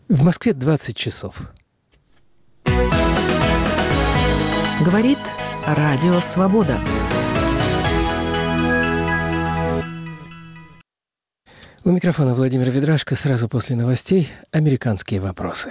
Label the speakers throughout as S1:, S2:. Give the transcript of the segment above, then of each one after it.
S1: В Москве 20 часов.
S2: Говорит Радио Свобода.
S1: У микрофона Владимир Ведрашко. Сразу после новостей «Американские вопросы».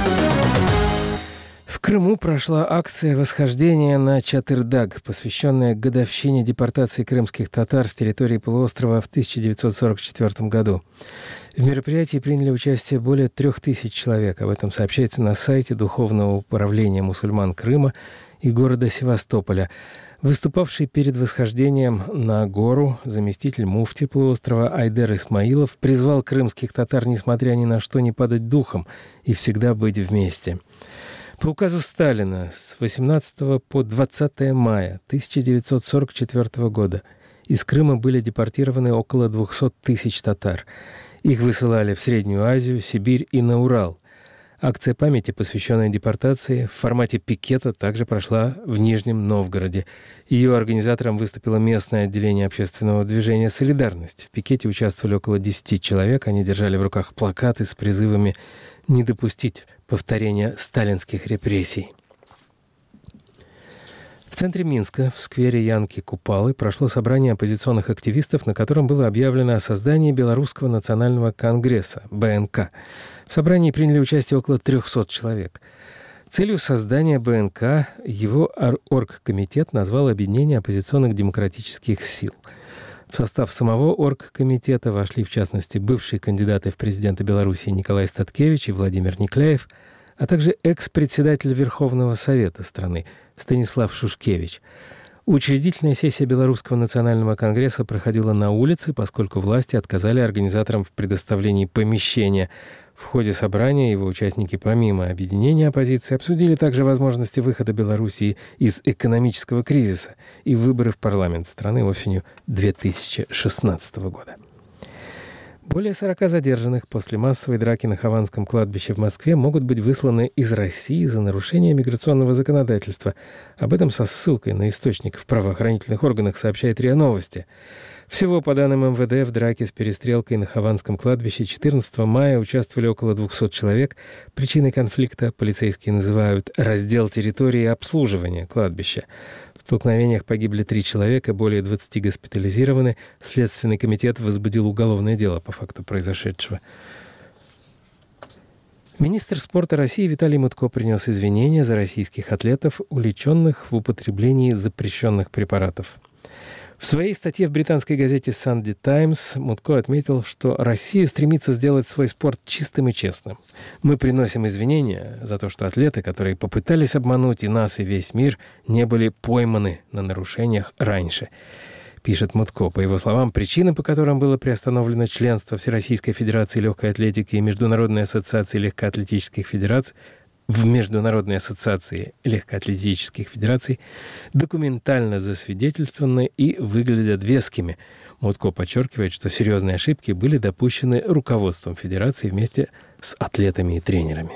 S1: В Крыму прошла акция восхождения на Чатырдаг, посвященная годовщине депортации крымских татар с территории полуострова в 1944 году. В мероприятии приняли участие более 3000 человек. Об этом сообщается на сайте Духовного управления мусульман Крыма и города Севастополя. Выступавший перед восхождением на гору заместитель муфти полуострова Айдер Исмаилов призвал крымских татар, несмотря ни на что, не падать духом и всегда быть вместе. По указу Сталина с 18 по 20 мая 1944 года из Крыма были депортированы около 200 тысяч татар. Их высылали в Среднюю Азию, Сибирь и на Урал. Акция памяти, посвященная депортации, в формате пикета также прошла в Нижнем Новгороде. Ее организатором выступило местное отделение общественного движения «Солидарность». В пикете участвовали около 10 человек. Они держали в руках плакаты с призывами не допустить повторения сталинских репрессий. В центре Минска, в сквере Янки Купалы, прошло собрание оппозиционных активистов, на котором было объявлено о создании Белорусского национального конгресса, БНК. В собрании приняли участие около 300 человек. Целью создания БНК его оргкомитет назвал «Объединение оппозиционных демократических сил». В состав самого оргкомитета вошли, в частности, бывшие кандидаты в президенты Беларуси Николай Статкевич и Владимир Никляев, а также экс-председатель Верховного Совета страны Станислав Шушкевич. Учредительная сессия Белорусского национального конгресса проходила на улице, поскольку власти отказали организаторам в предоставлении помещения. В ходе собрания его участники, помимо объединения оппозиции, обсудили также возможности выхода Белоруссии из экономического кризиса и выборы в парламент страны осенью 2016 года. Более 40 задержанных после массовой драки на Хованском кладбище в Москве могут быть высланы из России за нарушение миграционного законодательства. Об этом со ссылкой на источник в правоохранительных органах сообщает РИА Новости. Всего, по данным МВД, в драке с перестрелкой на Хованском кладбище 14 мая участвовали около 200 человек. Причиной конфликта полицейские называют раздел территории обслуживания кладбища. В столкновениях погибли 3 человека, более 20 госпитализированы. Следственный комитет возбудил уголовное дело по факту произошедшего. Министр спорта России Виталий Мутко принес извинения за российских атлетов, уличенных в употреблении запрещенных препаратов. В своей статье в британской газете Sunday Times Мутко отметил, что Россия стремится сделать свой спорт чистым и честным. «Мы приносим извинения за то, что атлеты, которые попытались обмануть и нас, и весь мир, не были пойманы на нарушениях раньше», пишет Мутко. По его словам, причины, по которым было приостановлено членство Всероссийской Федерации легкой атлетики и Международной ассоциации легкоатлетических федераций в Международной ассоциации легкоатлетических федераций документально засвидетельствованы и выглядят вескими. Мутко подчеркивает, что серьезные ошибки были допущены руководством федерации вместе с атлетами и тренерами.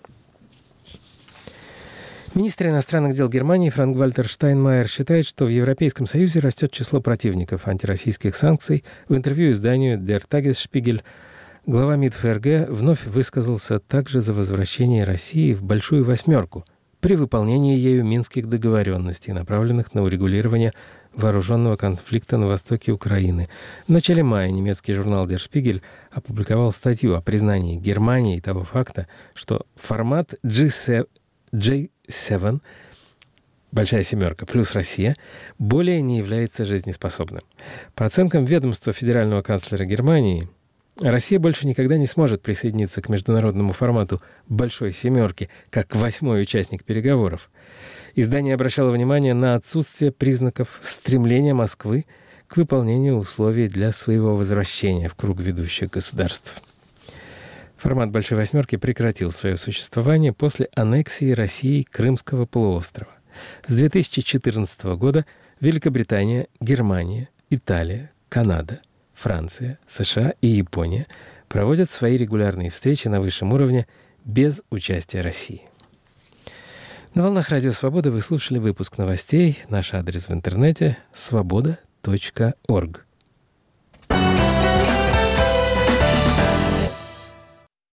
S1: Министр иностранных дел Германии Франк-Вальтер Штайнмайер считает, что в Европейском Союзе растет число противников антироссийских санкций. В интервью изданию Der Tagesspiegel глава МИД ФРГ вновь высказался также за возвращение России в «Большую восьмерку» при выполнении ею минских договоренностей, направленных на урегулирование вооруженного конфликта на востоке Украины. В начале мая немецкий журнал Der Spiegel опубликовал статью о признании Германии того факта, что формат G7 «Большая семерка» плюс Россия более не является жизнеспособным. По оценкам ведомства федерального канцлера Германии, Россия больше никогда не сможет присоединиться к международному формату «Большой семерки» как 8-й участник переговоров. Издание обращало внимание на отсутствие признаков стремления Москвы к выполнению условий для своего возвращения в круг ведущих государств. Формат «Большой восьмерки» прекратил свое существование после аннексии России Крымского полуострова. С 2014 года Великобритания, Германия, Италия, Канада, Франция, США и Япония проводят свои регулярные встречи на высшем уровне без участия России. На волнах Радио Свобода вы слушали выпуск новостей. Наш адрес в интернете — svoboda.org.